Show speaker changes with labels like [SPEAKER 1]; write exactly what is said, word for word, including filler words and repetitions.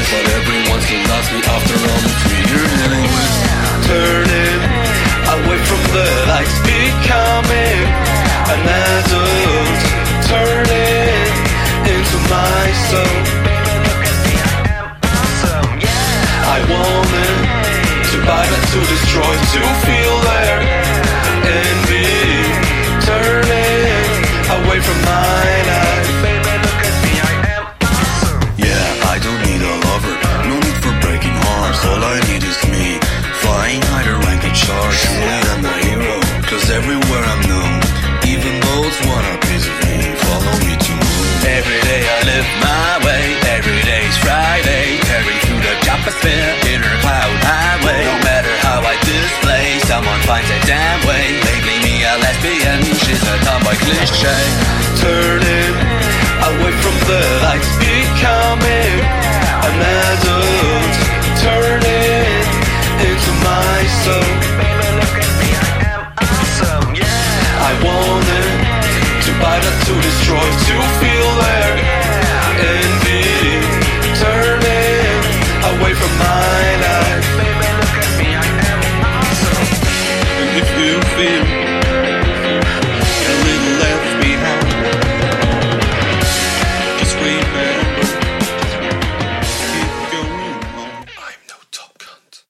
[SPEAKER 1] life, but everyone still loves me after all the three years. Turning away from the lights, becoming an adult, turning into myself. I wanted to buy that, to destroy, to feel their envy, turning away from my life. Yeah, I don't need a lover, no need for breaking hearts. All I need is me, flying higher rank in charts. Surely I'm a hero, cause everywhere I'm known. Even those want a piece of me, follow me to move. Every day I live my way, every day's Friday. Carry through the troposphere, inner cloud highway. No matter how I display, someone finds a damn way. Lately me a lesbian, she's a tomboy cliche. Turning away from the lights, becoming a